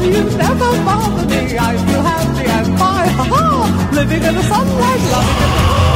you never bother me. I feel happy and fine, ha ha, living in the sunlight, loving in the